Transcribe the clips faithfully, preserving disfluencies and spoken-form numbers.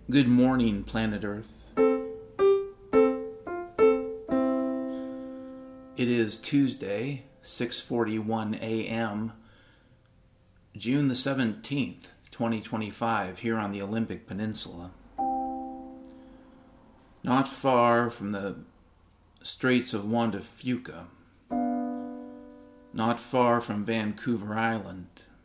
Good morning, planet Earth. It is Tuesday, six forty-one a.m., June the seventeenth, twenty twenty-five, here on the Olympic Peninsula. Not far from the Straits of Juan de Fuca. Not far from Vancouver Island.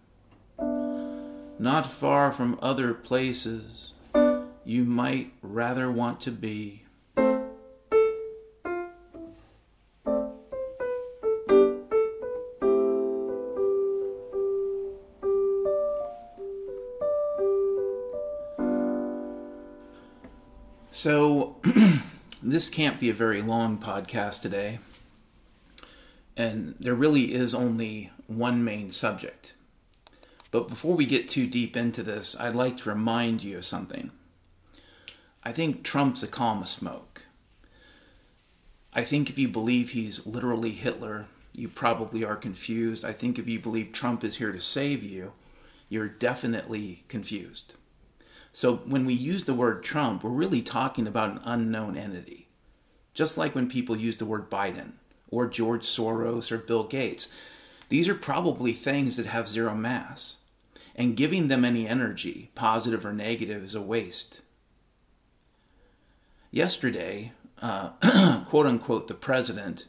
Not far from other places you might rather want to be. So, this can't be a very long podcast today, and there really is only one main subject. But before we get too deep into this, I'd like to remind you of something. I think Trump's a column of smoke. I think if you believe he's literally Hitler, you probably are confused. I think if you believe Trump is here to save you, you're definitely confused. So when we use the word Trump, we're really talking about an unknown entity. Just like when people use the word Biden, or George Soros, or Bill Gates. These are probably things that have zero mass. And giving them any energy, positive or negative, is a waste. Yesterday, uh, quote-unquote, the president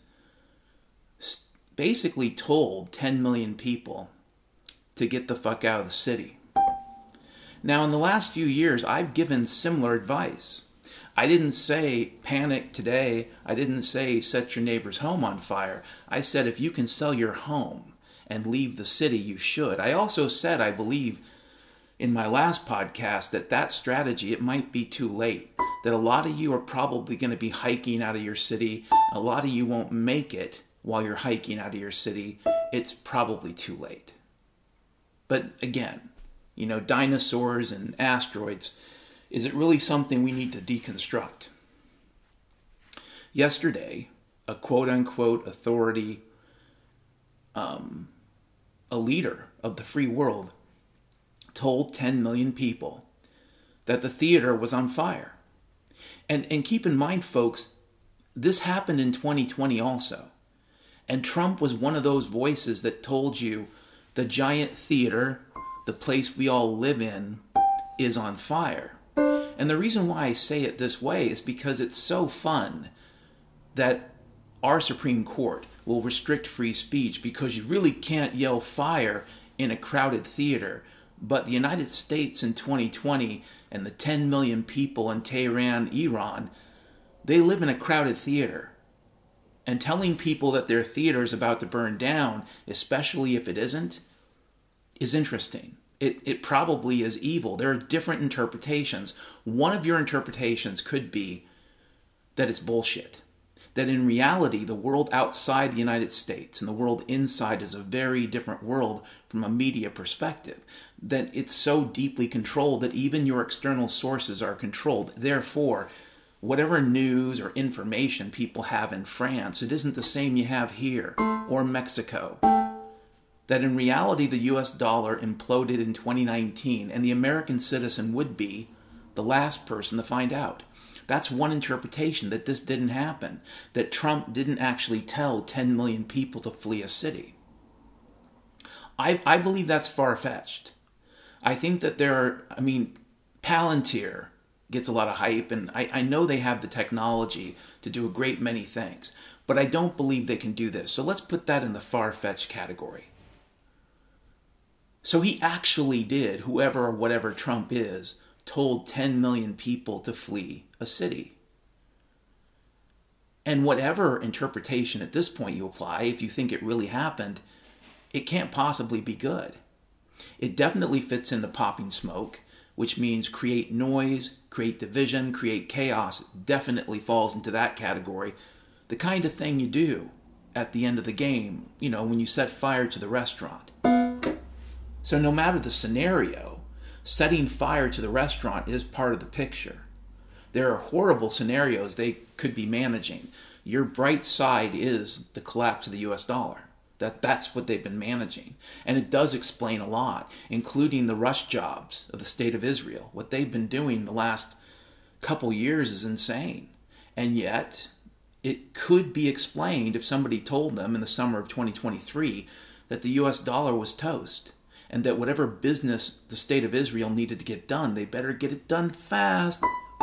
basically told ten million people to get the fuck out of the city. Now, in the last few years, I've given similar advice. I didn't say panic today. I didn't say set your neighbor's home on fire. I said if you can sell your home and leave the city, you should. I also said, I believe, in my last podcast, that that strategy, it might be too late. That a lot of you are probably going to be hiking out of your city. A lot of you won't make it while you're hiking out of your city. It's probably too late. But again, you know, dinosaurs and asteroids, is it really something we need to deconstruct? Yesterday, a quote-unquote authority, um, a leader of the free world, told ten million people that the theater was on fire. And, and keep in mind, folks, this happened in twenty twenty also. And Trump was one of those voices that told you the giant theater, the place we all live in, is on fire. And the reason why I say it this way is because it's so fun that our Supreme Court will restrict free speech because you really can't yell fire in a crowded theater. But the United States in twenty twenty and the ten million people in Tehran, Iran, they live in a crowded theater. And telling people that their theater is about to burn down, especially if it isn't, is interesting. It it probably is evil. There are different interpretations. One of your interpretations could be that it's bullshit. That in reality, the world outside the United States and the world inside is a very different world from a media perspective. That it's so deeply controlled that even your external sources are controlled. Therefore, whatever news or information people have in France, it isn't the same you have here or Mexico. That in reality the U S dollar imploded in twenty nineteen and the American citizen would be the last person to find out. That's one interpretation, that this didn't happen. That Trump didn't actually tell ten million people to flee a city. I, I believe that's far-fetched. I think that there are, I mean, Palantir gets a lot of hype, and I, I know they have the technology to do a great many things, but I don't believe they can do this. So let's put that in the far-fetched category. So he actually did, whoever or whatever Trump is, told ten million people to flee a city. And whatever interpretation at this point you apply, if you think it really happened, it can't possibly be good. It definitely fits into popping smoke, which means create noise, create division, create chaos. It definitely falls into that category. The kind of thing you do at the end of the game, you know, when you set fire to the restaurant. So no matter the scenario, setting fire to the restaurant is part of the picture. There are horrible scenarios they could be managing. Your bright side is the collapse of the U S dollar. That that's what they've been managing. And it does explain a lot, including the rush jobs of the state of Israel, what they've been doing the last couple years is insane. And yet, it could be explained if somebody told them in the summer of twenty twenty-three that the U S dollar was toast, and that whatever business the state of Israel needed to get done, they better get it done fast.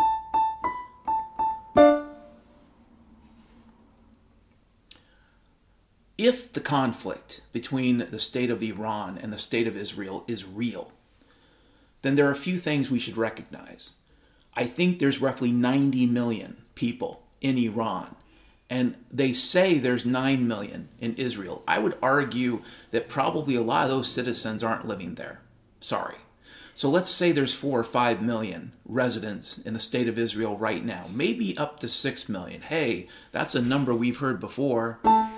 If the conflict between the state of Iran and the state of Israel is real, then there are a few things we should recognize. I think there's roughly ninety million people in Iran, and they say there's nine million in Israel. I would argue that probably a lot of those citizens aren't living there. Sorry. So let's say there's four or five million residents in the state of Israel right now, maybe up to six million. Hey, that's a number we've heard before.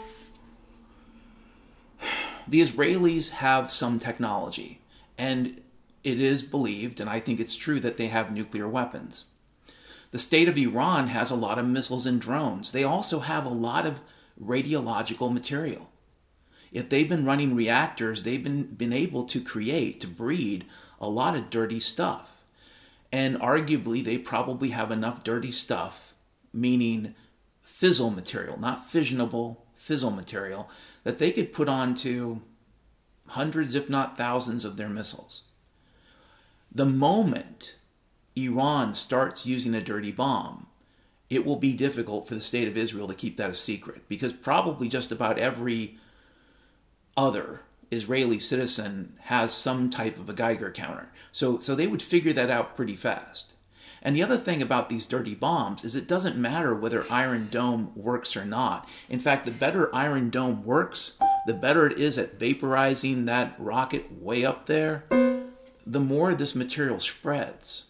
The Israelis have some technology, and it is believed, and I think it's true, that they have nuclear weapons. The state of Iran has a lot of missiles and drones. They also have a lot of radiological material. If they've been running reactors, they've been, been able to create, to breed a lot of dirty stuff. And arguably, they probably have enough dirty stuff, meaning fissile material, not fissionable, fissile material, that they could put onto hundreds, if not thousands, of their missiles. The moment Iran starts using a dirty bomb, it will be difficult for the state of Israel to keep that a secret, because probably just about every other Israeli citizen has some type of a Geiger counter. So, so they would figure that out pretty fast. And the other thing about these dirty bombs is it doesn't matter whether Iron Dome works or not. In fact, the better Iron Dome works, the better it is at vaporizing that rocket way up there, the more this material spreads.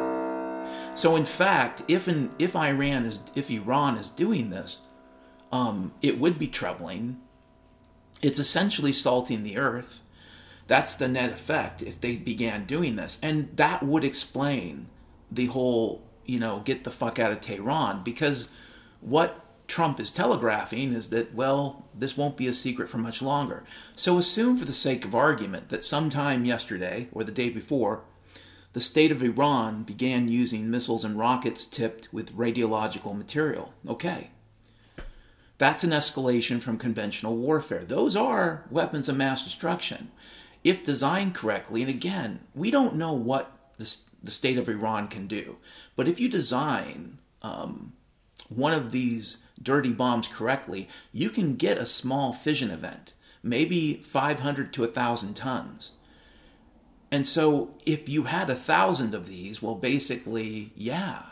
So in fact, if in, if Iran is if Iran is doing this, um, it would be troubling. It's essentially salting the earth. That's the net effect if they began doing this, and that would explain the whole, you know, get the fuck out of Tehran, because what Trump is telegraphing is that, well, this won't be a secret for much longer. So assume for the sake of argument that sometime yesterday or the day before, the state of Iran began using missiles and rockets tipped with radiological material. Okay. That's an escalation from conventional warfare. Those are weapons of mass destruction. If designed correctly, and again, we don't know what the, the state of Iran can do, but if you design um, one of these dirty bombs correctly, you can get a small fission event, maybe five hundred to one thousand tons. And so if you had a thousand of these, well, basically, yeah,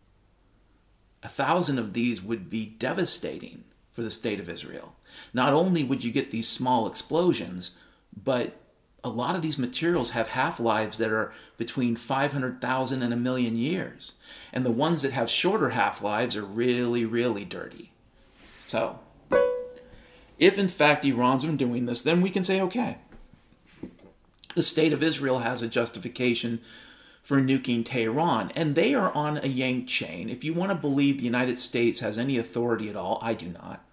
a thousand of these would be devastating for the state of Israel. Not only would you get these small explosions, but a lot of these materials have half-lives that are between five hundred thousand and a million years. And the ones that have shorter half-lives are really, really dirty. So, if in fact Iran's been doing this, then we can say, okay, the state of Israel has a justification for nuking Tehran, and they are on a yanked chain. If you want to believe the United States has any authority at all, I do not.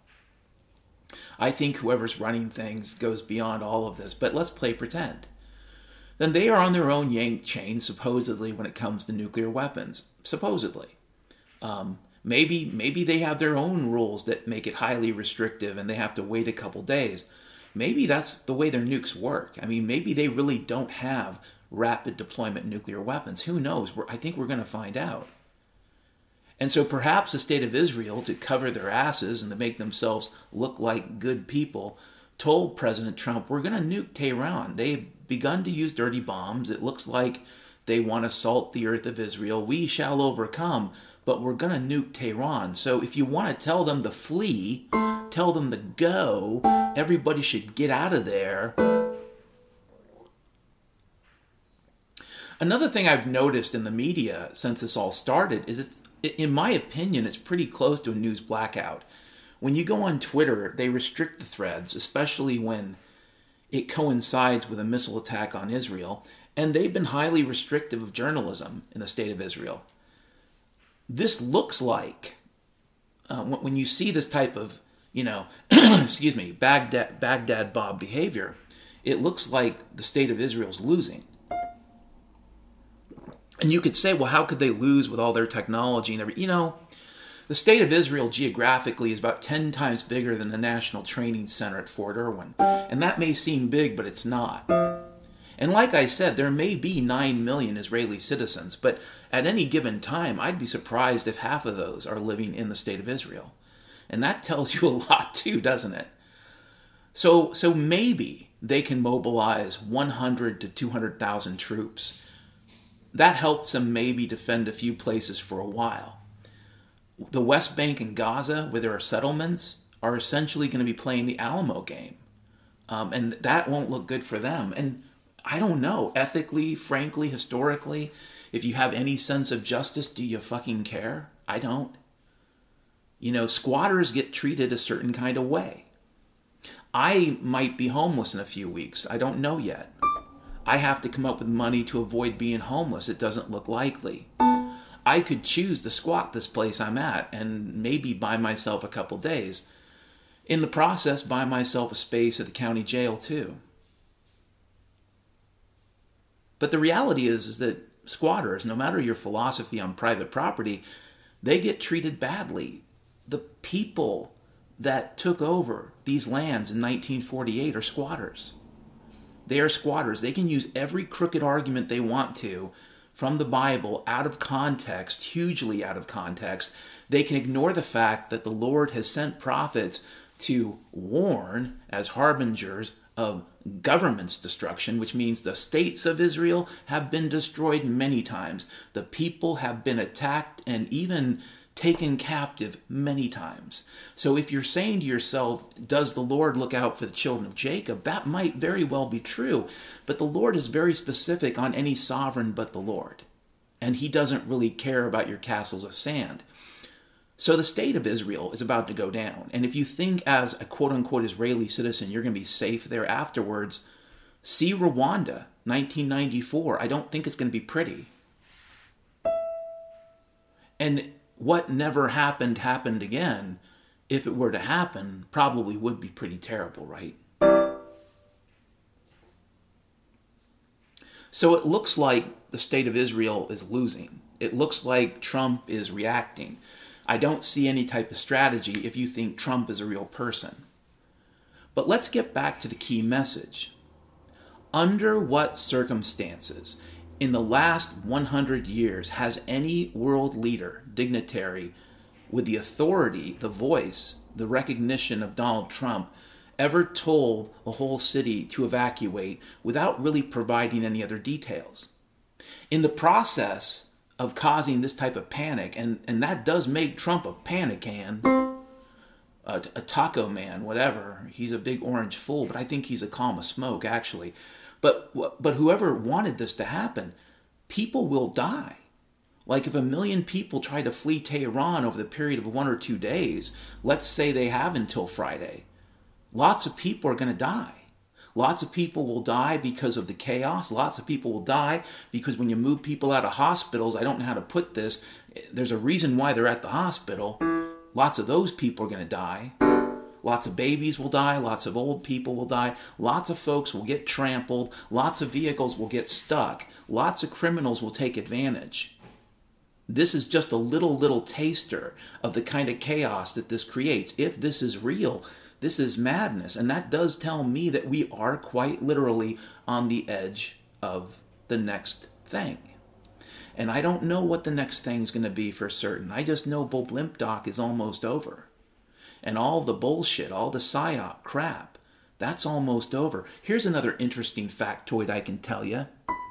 I think whoever's running things goes beyond all of this, but let's play pretend. Then they are on their own yanked chain, supposedly, when it comes to nuclear weapons. Supposedly. Um, maybe, maybe they have their own rules that make it highly restrictive and they have to wait a couple days. Maybe that's the way their nukes work. I mean, maybe they really don't have rapid deployment nuclear weapons. Who knows? We're, I think we're going to find out. And so perhaps the state of Israel, to cover their asses and to make themselves look like good people, told President Trump, we're going to nuke Tehran. They've begun to use dirty bombs. It looks like they want to salt the earth of Israel. We shall overcome, but we're going to nuke Tehran. So if you want to tell them to flee, tell them to go, everybody should get out of there. Another thing I've noticed in the media since this all started is, it's, in my opinion, it's pretty close to a news blackout. When you go on Twitter, they restrict the threads, especially when it coincides with a missile attack on Israel, and they've been highly restrictive of journalism in the state of Israel. This looks like, uh, when you see this type of, you know, excuse me, Baghdad, Baghdad Bob behavior, it looks like the state of Israel's losing. And you could say, well, how could they lose with all their technology and everything? You know, the state of Israel geographically is about ten times bigger than the National Training Center at Fort Irwin. And that may seem big, but it's not. And like I said, there may be nine million Israeli citizens, but at any given time, I'd be surprised if half of those are living in the state of Israel. And that tells you a lot too, doesn't it? So, so maybe they can mobilize one hundred to two hundred thousand troops. That helps them maybe defend a few places for a while. The West Bank and Gaza, where there are settlements, are essentially going to be playing the Alamo game. Um, and that won't look good for them. And I don't know, ethically, frankly, historically, if you have any sense of justice, do you fucking care? I don't. You know, squatters get treated a certain kind of way. I might be homeless in a few weeks. I don't know yet. I have to come up with money to avoid being homeless. It doesn't look likely. I could choose to squat this place I'm at and maybe buy myself a couple days. In the process, buy myself a space at the county jail too. But the reality is, is that squatters, no matter your philosophy on private property, they get treated badly. The people that took over these lands in nineteen forty-eight are squatters. They are squatters. They can use every crooked argument they want to from the Bible out of context, hugely out of context. They can ignore the fact that the Lord has sent prophets to warn as harbingers of government's destruction, which means the states of Israel have been destroyed many times. The people have been attacked and even taken captive many times. So if you're saying to yourself, does the Lord look out for the children of Jacob? That might very well be true. But the Lord is very specific on any sovereign but the Lord. And he doesn't really care about your castles of sand. So the state of Israel is about to go down. And if you think as a quote-unquote Israeli citizen you're going to be safe there afterwards, see Rwanda, nineteen ninety-four. I don't think it's going to be pretty. And what never happened happened again, if it were to happen, probably would be pretty terrible, right? So it looks like the state of Israel is losing. It looks like Trump is reacting. I don't see any type of strategy if you think Trump is a real person. But let's get back to the key message. Under what circumstances in the last one hundred years has any world leader, dignitary, with the authority, the voice, the recognition of Donald Trump, ever told a whole city to evacuate without really providing any other details? In the process of causing this type of panic, and, and that does make Trump a panic-can, a, a taco man, whatever. He's a big orange fool, but I think he's a column of smoke, actually. But but whoever wanted this to happen, people will die. Like if a million people try to flee Tehran over the period of one or two days, let's say they have until Friday, lots of people are going to die. Lots of people will die because of the chaos. Lots of people will die because when you move people out of hospitals, I don't know how to put this, there's a reason why they're at the hospital. Lots of those people are going to die. Lots of babies will die. Lots of old people will die. Lots of folks will get trampled. Lots of vehicles will get stuck. Lots of criminals will take advantage. This is just a little, little taster of the kind of chaos that this creates. If this is real, this is madness. And that does tell me that we are quite literally on the edge of the next thing. And I don't know what the next thing is going to be for certain. I just know Bull Blimp Doc is almost over. And all the bullshit, all the psyop crap, that's almost over. Here's another interesting factoid I can tell you.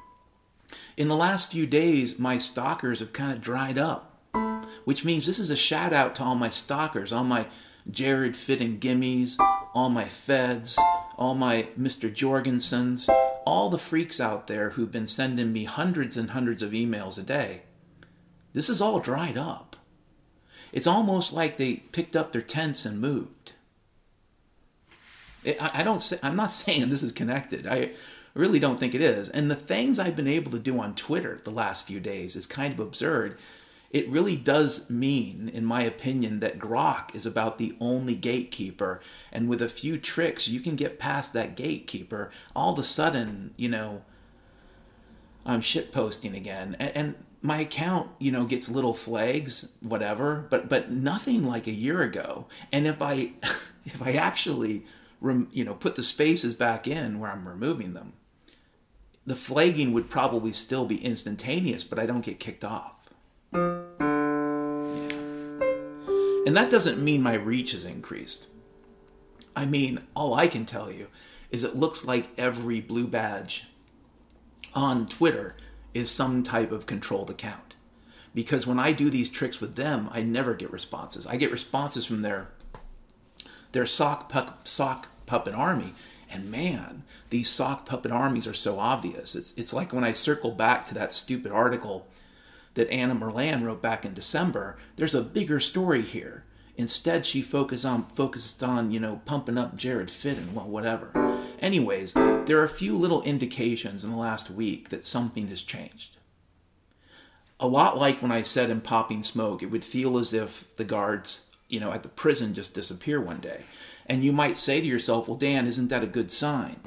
In the last few days, my stalkers have kind of dried up. Which means this is a shout out to all my stalkers, all my Jared Fitting Gimmies, all my Feds, all my Mister Jorgensens, all the freaks out there who've been sending me hundreds and hundreds of emails a day. This is all dried up. It's almost like they picked up their tents and moved. I, I don't say, I'm not saying this is connected. I really don't think it is. And the things I've been able to do on Twitter the last few days is kind of absurd. It really does mean, in my opinion, that Grok is about the only gatekeeper. And with a few tricks, you can get past that gatekeeper. All of a sudden, you know, I'm shit posting again, and, and my account, you know, gets little flags, whatever, but but nothing like a year ago. And if I if I actually, rem, you know, put the spaces back in where I'm removing them, the flagging would probably still be instantaneous, but I don't get kicked off. Yeah. And that doesn't mean my reach has increased. I mean, all I can tell you is it looks like every blue badge on Twitter is some type of controlled account. Because when I do these tricks with them, I never get responses. I get responses from their their sock, pup, sock puppet army. And man, these sock puppet armies are so obvious. It's, it's like when I circle back to that stupid article that Anna Merlan wrote back in December, there's a bigger story here. Instead, she focused on, focused on, you know, pumping up Jared Fitton, well, whatever. Anyways, there are a few little indications in the last week that something has changed. A lot like when I said in Popping Smoke, it would feel as if the guards, you know, at the prison just disappear one day. And you might say to yourself, well, Dan, isn't that a good sign?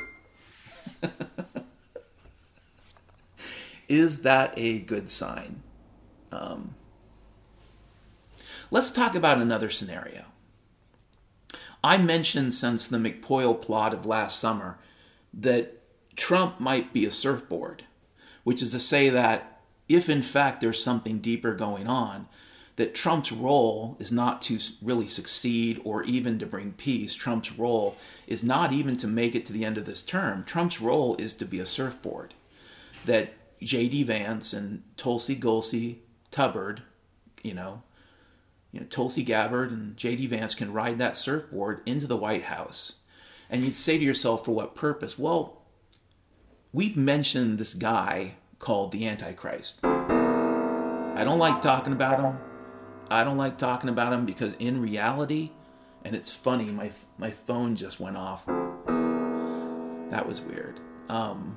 Is that a good sign? Um... Let's talk about another scenario. I mentioned since the McPoyle plot of last summer that Trump might be a surfboard, which is to say that if in fact there's something deeper going on, that Trump's role is not to really succeed or even to bring peace. Trump's role is not even to make it to the end of this term. Trump's role is to be a surfboard. That J D Vance and Tulsi Gulsi Tubbard, you know, You know, Tulsi Gabbard and J D Vance can ride that surfboard into the White House. And you'd say to yourself, for what purpose? Well, we've mentioned this guy called the Antichrist. I don't like talking about him. I don't like talking about him because in reality, and it's funny, my my phone just went off. That was weird. Um...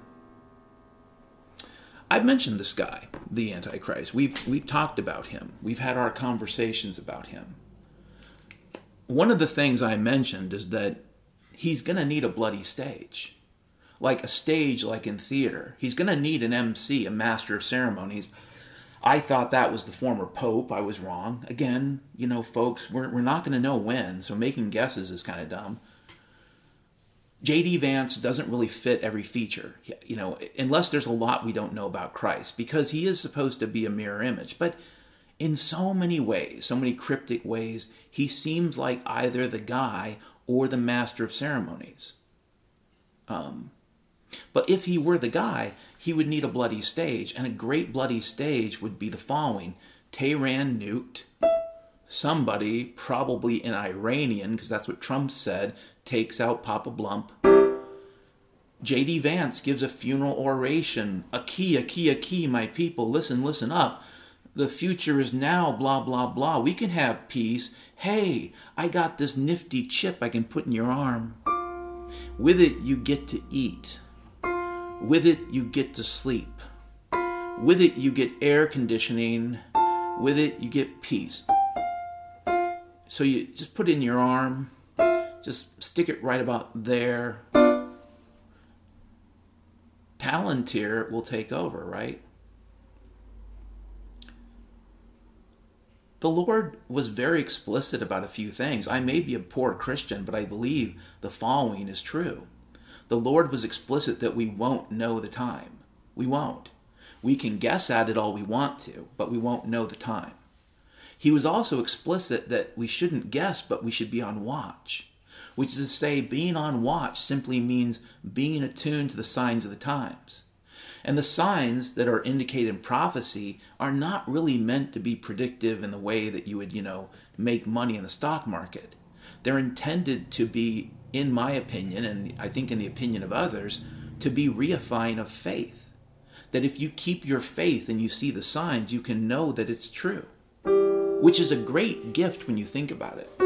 I've mentioned this guy, the Antichrist. We've we've talked about him. We've had our conversations about him. One of the things I mentioned is that he's going to need a bloody stage. Like a stage like in theater. He's going to need an M C, a master of ceremonies. I thought that was the former Pope. I was wrong. Again, you know, folks, we're, we're not going to know when, so making guesses is kind of dumb. J D Vance doesn't really fit every feature, you know, unless there's a lot we don't know about Christ, because he is supposed to be a mirror image. But in so many ways, so many cryptic ways, he seems like either the guy or the master of ceremonies. Um, but if he were the guy, he would need a bloody stage, and a great bloody stage would be the following. Tehran nuked. Somebody, probably an Iranian, because that's what Trump said, takes out Papa Blump. J D Vance gives a funeral oration. A key, a key, a key, my people. Listen, listen up. The future is now, blah, blah, blah. We can have peace. Hey, I got this nifty chip I can put in your arm. With it, you get to eat. With it, you get to sleep. With it, you get air conditioning. With it, you get peace. So you just put it in your arm. Just stick it right about there. Palantir will take over, right? The Lord was very explicit about a few things. I may be a poor Christian, but I believe the following is true. The Lord was explicit that we won't know the time. We won't. We can guess at it all we want to, but we won't know the time. He was also explicit that we shouldn't guess, but we should be on watch. Which is to say, being on watch simply means being attuned to the signs of the times. And the signs that are indicated in prophecy are not really meant to be predictive in the way that you would, you know, make money in the stock market. They're intended to be, in my opinion, and I think in the opinion of others, to be reifying of faith. That if you keep your faith and you see the signs, you can know that it's true. Which is a great gift when you think about it.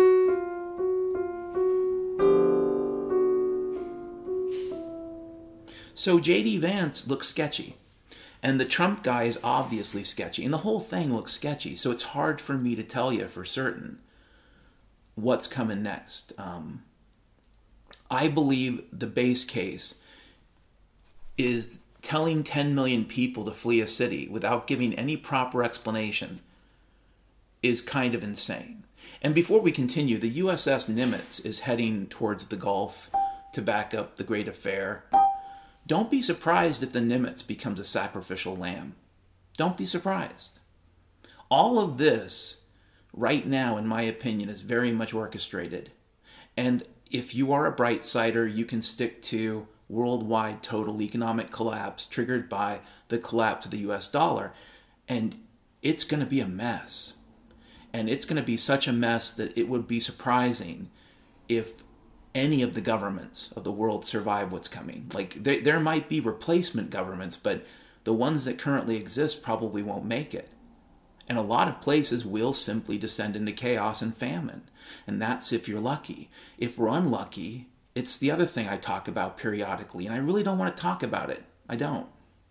So J D Vance looks sketchy. And the Trump guy is obviously sketchy. And the whole thing looks sketchy. So it's hard for me to tell you for certain what's coming next. Um, I believe the base case is telling ten million people to flee a city without giving any proper explanation is kind of insane. And before we continue, the U S S Nimitz is heading towards the Gulf to back up the Great Affair. Don't be surprised if the Nimitz becomes a sacrificial lamb. Don't be surprised. All of this, right now, in my opinion, is very much orchestrated. And if you are a bright sider, you can stick to worldwide total economic collapse triggered by the collapse of the U S dollar. And it's going to be a mess. And it's going to be such a mess that it would be surprising if any of the governments of the world survive what's coming. Like, there, there might be replacement governments, but the ones that currently exist probably won't make it. And a lot of places will simply descend into chaos and famine. And that's if you're lucky. If we're unlucky, it's the other thing I talk about periodically, and I really don't want to talk about it. I don't.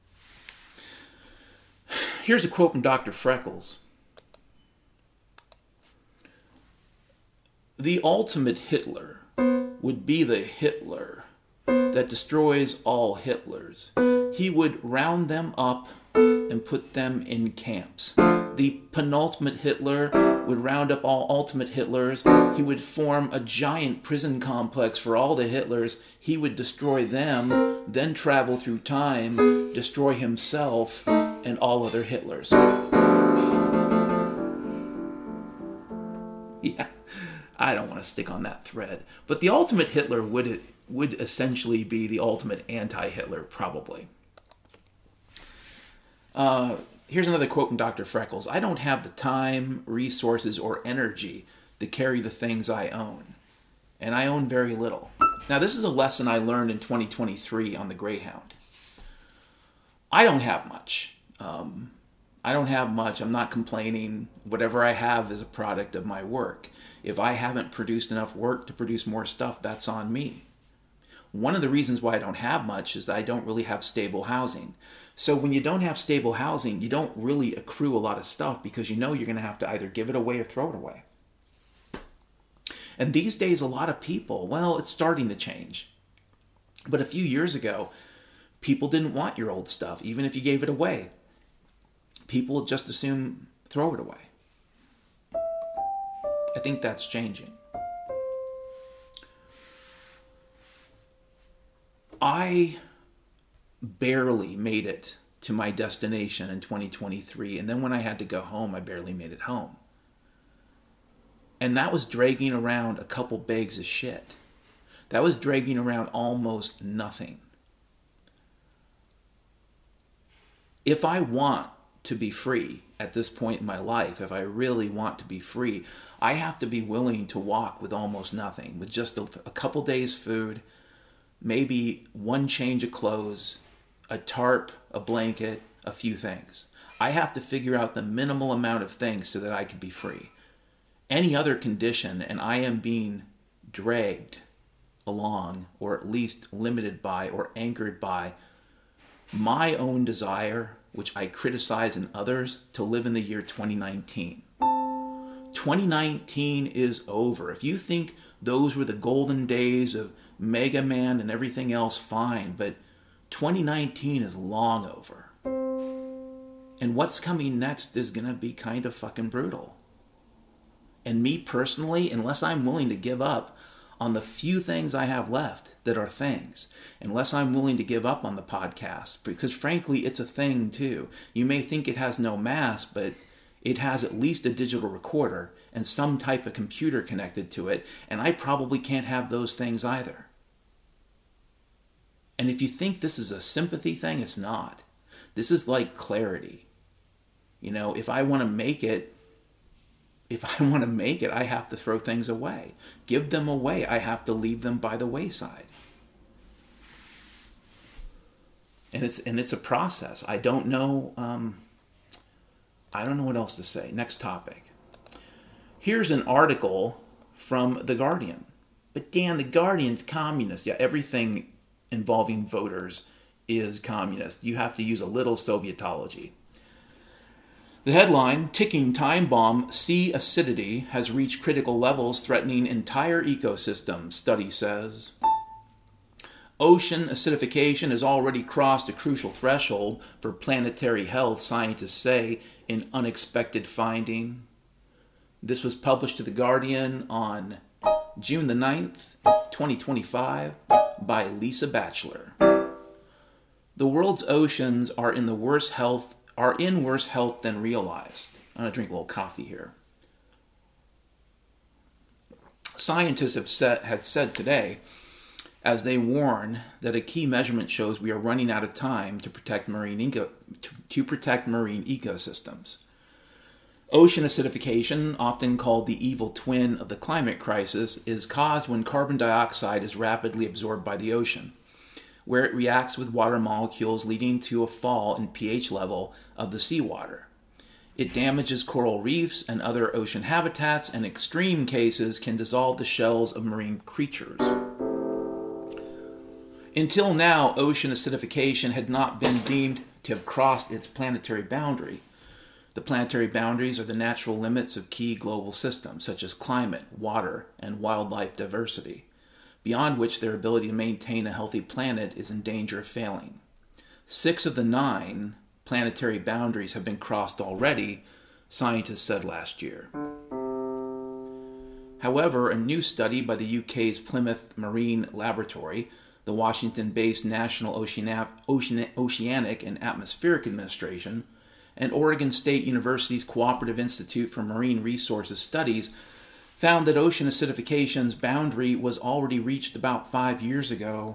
Here's a quote from Doctor Freckles. The ultimate Hitler would be the Hitler that destroys all Hitlers. He would round them up and put them in camps. The penultimate Hitler would round up all ultimate Hitlers. He would form a giant prison complex for all the Hitlers. He would destroy them, then travel through time, destroy himself and all other Hitlers. Yeah. I don't want to stick on that thread. But the ultimate Hitler would would essentially be the ultimate anti-Hitler, probably. Uh, here's another quote from Doctor Freckles. I don't have the time, resources, or energy to carry the things I own. And I own very little. Now, this is a lesson I learned in twenty twenty-three on the Greyhound. I don't have much. Um, I don't have much. I'm not complaining. Whatever I have is a product of my work. If I haven't produced enough work to produce more stuff, that's on me. One of the reasons why I don't have much is that I don't really have stable housing. So when you don't have stable housing, you don't really accrue a lot of stuff because you know you're going to have to either give it away or throw it away. And these days, a lot of people, well, it's starting to change. But a few years ago, people didn't want your old stuff, even if you gave it away. People would just assume throw it away. I think that's changing. I barely made it to my destination in twenty twenty-three, and then when I had to go home, I barely made it home. And that was dragging around a couple bags of shit. That was dragging around almost nothing. If I want to be free at this point in my life, if I really want to be free, I have to be willing to walk with almost nothing, with just a, a couple days' food, maybe one change of clothes, a tarp, a blanket, a few things. I have to figure out the minimal amount of things so that I can be free. Any other condition, and I am being dragged along, or at least limited by, or anchored by my own desire, which I criticize in others, to live in the year twenty nineteen. twenty nineteen is over. If you think those were the golden days of Mega Man and everything else, fine, but twenty nineteen is long over. And what's coming next is going to be kind of fucking brutal. And me personally, unless I'm willing to give up on the few things I have left that are things, unless I'm willing to give up on the podcast, because frankly, it's a thing too. You may think it has no mass, but it has at least a digital recorder and some type of computer connected to it, and I probably can't have those things either. And if you think this is a sympathy thing, it's not. This is like clarity. You know, if I want to make it, if I want to make it, I have to throw things away. Give them away. I have to leave them by the wayside. And it's and it's a process. I don't know. Um, I don't know what else to say. Next topic. Here's an article from The Guardian. But Dan, The Guardian's communist. Yeah, everything involving voters is communist. You have to use a little Sovietology. The headline, Ticking Time Bomb, Sea Acidity has reached critical levels threatening entire ecosystem, study says. Ocean acidification has already crossed a crucial threshold for planetary health, scientists say, in unexpected finding. This was published to The Guardian on June the ninth, twenty twenty-five, by Lisa Batchelor. The world's oceans are in the worse health are in worse health than realized. I'm going to drink a little coffee here. Scientists have said, have said today, as they warn that a key measurement shows we are running out of time to protect marine eco, to, to protect marine ecosystems. Ocean acidification, often called the evil twin of the climate crisis, is caused when carbon dioxide is rapidly absorbed by the ocean, where it reacts with water molecules, leading to a fall in pH level of the seawater. It damages coral reefs and other ocean habitats, and in extreme cases can dissolve the shells of marine creatures. Until now, ocean acidification had not been deemed to have crossed its planetary boundary. The planetary boundaries are the natural limits of key global systems, such as climate, water, and wildlife diversity, beyond which their ability to maintain a healthy planet is in danger of failing. Six of the nine planetary boundaries have been crossed already, scientists said last year. However, a new study by the U K's Plymouth Marine Laboratory, the Washington-based National Oceana- Ocean- Oceanic and Atmospheric Administration, and Oregon State University's Cooperative Institute for Marine Resources Studies found that ocean acidification's boundary was already reached about five years ago.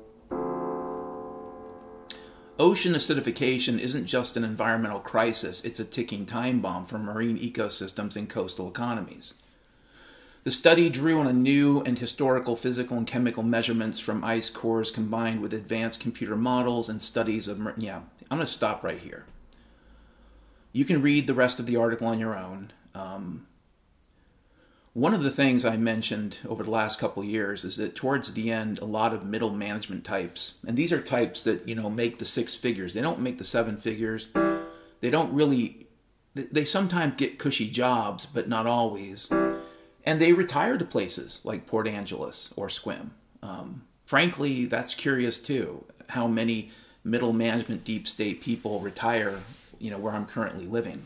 Ocean acidification isn't just an environmental crisis, it's a ticking time bomb for marine ecosystems and coastal economies. The study drew on a new and historical physical and chemical measurements from ice cores combined with advanced computer models and studies of... Yeah, I'm going to stop right here. You can read the rest of the article on your own. Um, one of the things I mentioned over the last couple of years is that towards the end, a lot of middle management types, and these are types that, you know, make the six figures. They don't make the seven figures. They don't really... They sometimes get cushy jobs, but not always. And they retire to places like Port Angeles or Sequim. Um, frankly, that's curious too, how many middle management deep state people retire, you know, where I'm currently living.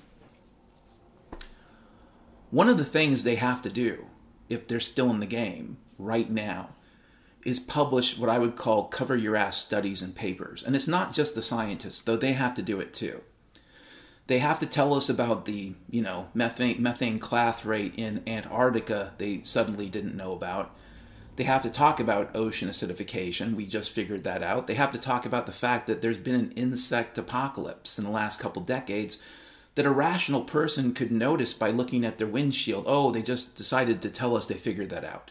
One of the things they have to do, if they're still in the game right now, is publish what I would call cover your ass studies and papers. And it's not just the scientists, though they have to do it too. They have to tell us about the, you know, methane, methane cleth rate in Antarctica they suddenly didn't know about. They have to talk about ocean acidification. We just figured that out. They have to talk about the fact that there's been an insect apocalypse in the last couple decades that a rational person could notice by looking at their windshield. Oh, they just decided to tell us they figured that out.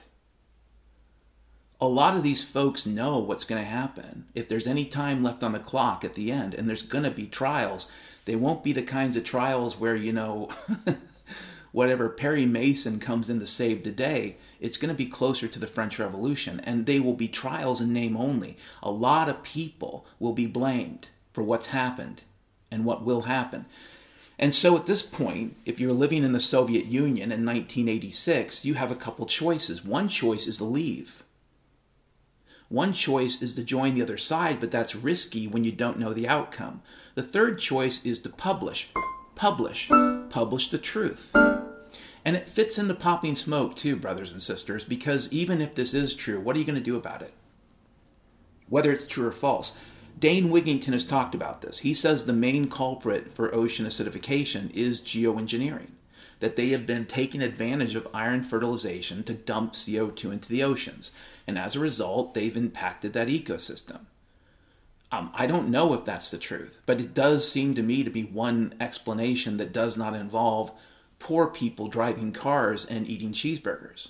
A lot of these folks know what's going to happen. If there's any time left on the clock at the end, and there's going to be trials, they won't be the kinds of trials where, you know, whatever Perry Mason comes in to save the day. It's going to be closer to the French Revolution, and they will be trials in name only. A lot of people will be blamed for what's happened and what will happen. And so at this point, if you're living in the Soviet Union in nineteen eighty-six, you have a couple choices. One choice is to leave. One choice is to join the other side, but that's risky when you don't know the outcome. The third choice is to publish. Publish. Publish the truth. And it fits into popping smoke too, brothers and sisters, because even if this is true, what are you going to do about it? Whether it's true or false. Dane Wigington has talked about this. He says the main culprit for ocean acidification is geoengineering, that they have been taking advantage of iron fertilization to dump C O two into the oceans. And as a result, they've impacted that ecosystem. Um, I don't know if that's the truth, but it does seem to me to be one explanation that does not involve poor people driving cars and eating cheeseburgers.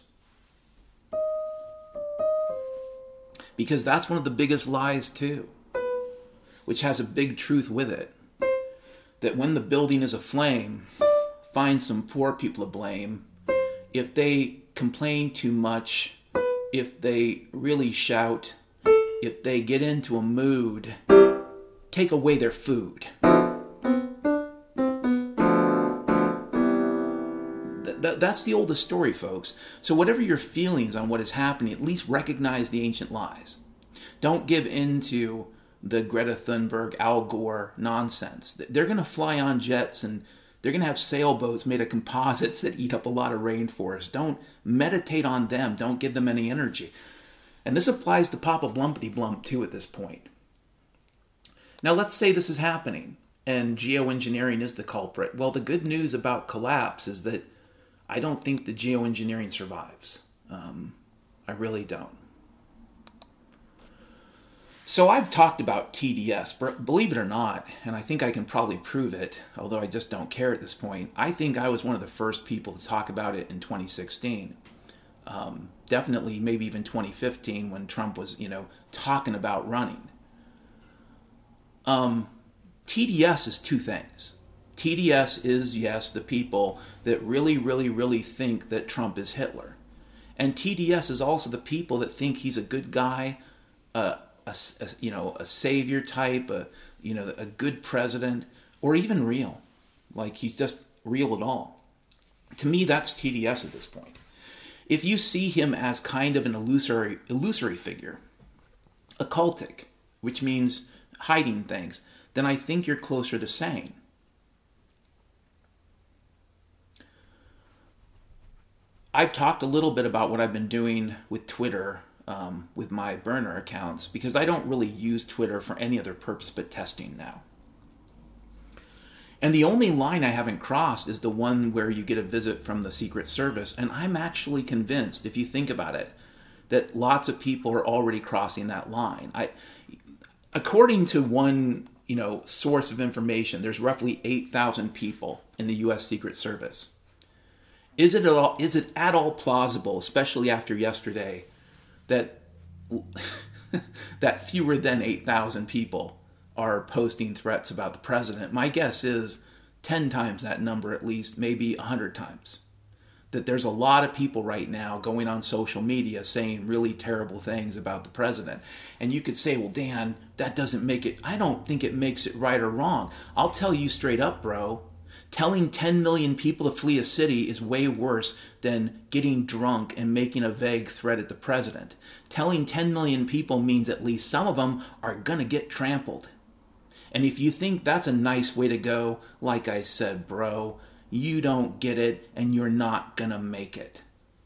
Because that's one of the biggest lies too, which has a big truth with it. That when the building is aflame, find some poor people to blame. If they complain too much, if they really shout, if they get into a mood, take away their food. Th- th- that's the oldest story, folks. So whatever your feelings on what is happening, at least recognize the ancient lies. Don't give in to the Greta Thunberg, Al Gore nonsense. They're going to fly on jets and they're going to have sailboats made of composites that eat up a lot of rainforest. Don't meditate on them. Don't give them any energy. And this applies to Papa Blumpity Blump too at this point. Now let's say this is happening and geoengineering is the culprit. Well, the good news about collapse is that I don't think the geoengineering survives. Um, I really don't. So I've talked about T D S, but believe it or not, and I think I can probably prove it, although I just don't care at this point, I think I was one of the first people to talk about it in twenty sixteen. Um, definitely, maybe even twenty fifteen when Trump was, you know, talking about running. Um, T D S is two things. T D S is, yes, the people that really, really, really think that Trump is Hitler. And T D S is also the people that think he's a good guy, uh, a, a, you know, a savior type, a, you know, a good president, or even real. Like he's just real at all. To me, that's T D S at this point. If you see him as kind of an illusory, illusory figure, occultic, which means hiding things, then I think you're closer to sane. I've talked a little bit about what I've been doing with Twitter, um, with my burner accounts, because I don't really use Twitter for any other purpose but testing now. And the only line I haven't crossed is the one where you get a visit from the Secret Service, and I'm actually convinced, if you think about it, that lots of people are already crossing that line. I, according to one, you know, source of information, there's roughly eight thousand people in the U S Secret Service. Is it at all, is it at all plausible, especially after yesterday, that that fewer than eight thousand people are posting threats about the president? My guess is ten times that number at least, maybe one hundred times. That there's a lot of people right now going on social media saying really terrible things about the president. And you could say, well, Dan, that doesn't make it, I don't think it makes it right or wrong. I'll tell you straight up, bro. Telling ten million people to flee a city is way worse than getting drunk and making a vague threat at the president. Telling ten million people means at least some of them are going to get trampled. And if you think that's a nice way to go, like I said, bro, you don't get it and you're not going to make it.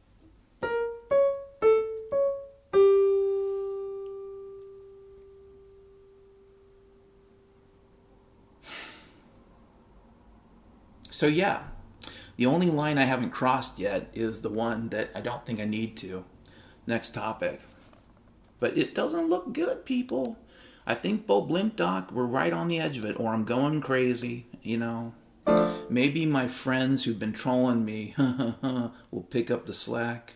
So yeah, the only line I haven't crossed yet is the one that I don't think I need to. Next topic. But it doesn't look good, people. I think Bo Blimp Doc, we're right on the edge of it, or I'm going crazy, you know. Maybe my friends who've been trolling me will pick up the slack.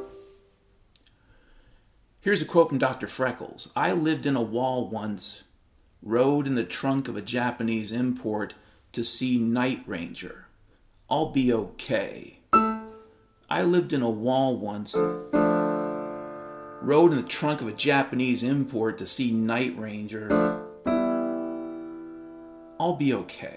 Here's a quote from Doctor Freckles. I lived in a wall once, rode in the trunk of a Japanese import to see Night Ranger. I'll be okay. I lived in a wall once, rode in the trunk of a Japanese import to see Night Ranger. I'll be okay.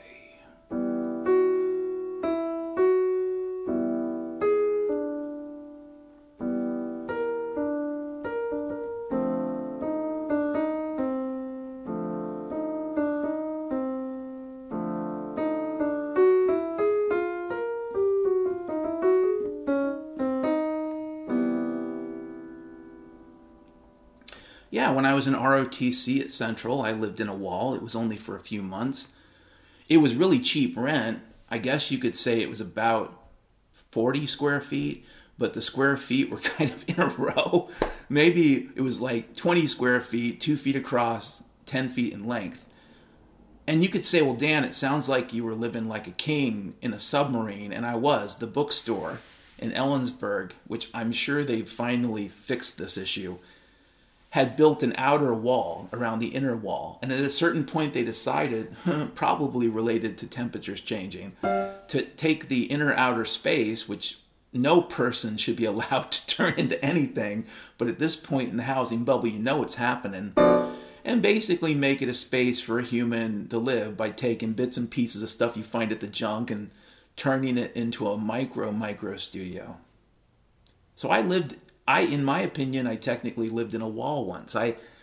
Yeah, when I was in R O T C at Central, I lived in a wall. It was only for a few months. It was really cheap rent. I guess you could say it was about forty square feet, but the square feet were kind of in a row. Maybe it was like twenty square feet, two feet across, ten feet in length. And you could say, well, Dan, it sounds like you were living like a king in a submarine. And I was. The bookstore in Ellensburg, which I'm sure they've finally fixed this issue, had built an outer wall around the inner wall. And at a certain point they decided, probably related to temperatures changing, to take the inner outer space, which no person should be allowed to turn into anything, but at this point in the housing bubble, you know it's happening, and basically make it a space for a human to live by taking bits and pieces of stuff you find at the junk and turning it into a micro, micro studio. So I lived... I, in my opinion, I technically lived in a wall once. I,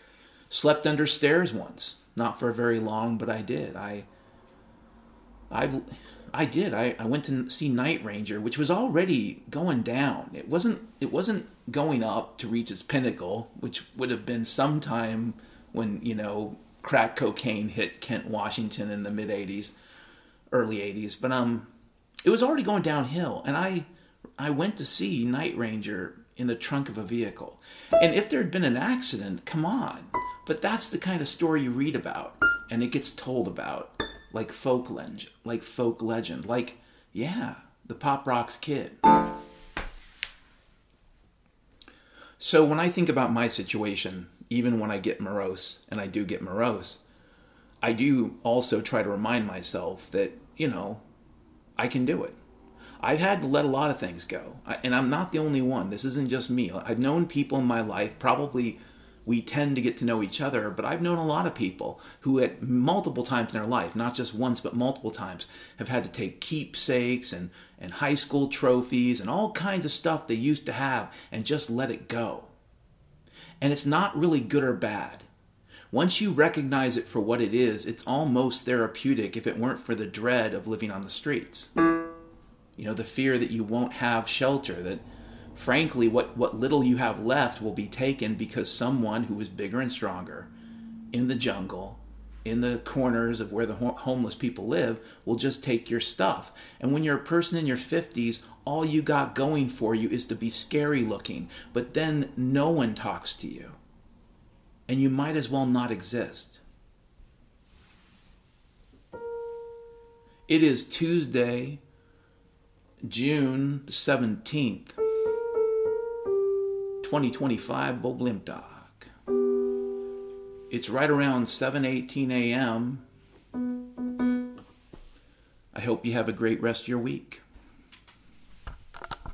Slept under stairs once. Not for very long, but I did. I I I did. I, I went to see Night Ranger, which was already going down. It wasn't it wasn't going up to reach its pinnacle, which would have been sometime when, you know, crack cocaine hit Kent, Washington in the mid eighties, early eighties. But um it was already going downhill, and I I went to see Night Ranger in the trunk of a vehicle. And if there had been an accident, come on. But that's the kind of story you read about, and it gets told about, like folk legend, like folk legend, like, yeah, the Pop Rocks Kid. So when I think about my situation, even when I get morose, and I do get morose, I do also try to remind myself that, you know, I can do it. I've had to let a lot of things go, and I'm not the only one. This isn't just me. I've known people in my life, probably we tend to get to know each other, but I've known a lot of people who at multiple times in their life, not just once, but multiple times, have had to take keepsakes and, and high school trophies and all kinds of stuff they used to have and just let it go. And it's not really good or bad. Once you recognize it for what it is, it's almost therapeutic if it weren't for the dread of living on the streets. You know, the fear that you won't have shelter, that frankly what, what little you have left will be taken because someone who is bigger and stronger in the jungle, in the corners of where the ho- homeless people live, will just take your stuff. And when you're a person in your fifties, all you got going for you is to be scary looking, but then no one talks to you. And you might as well not exist. It is Tuesday, June the seventeenth, twenty twenty-five, Boblimtag. It's right around seven eighteen a.m. I hope you have a great rest of your week.